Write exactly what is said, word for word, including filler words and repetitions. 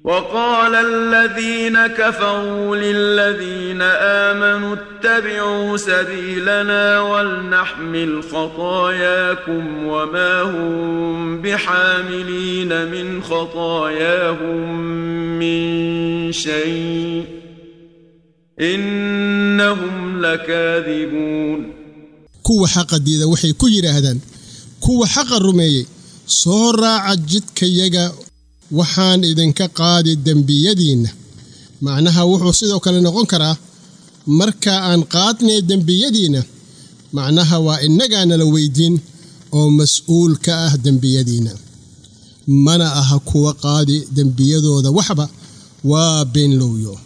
وقال الذين كفروا للذين آمنوا اتبعوا سبيلنا ولنحمل خطاياكم وما هم بحاملين من خطاياهم من شيء إنهم لكاذبون كو حق ديدا وحي كو يراهدان كو حق الرميي صورا عجدك يغا waxaan idinka qaadi dambiyadiina macnaha wuxuu sidoo kale noqon karaa marka aan qaadnay dambiyadiina macnaha waa inagana la weydiin oo mas'uul ka ah dambiyadiina mana aha kuwa qaadi dambiyadooda waxba waa been looyo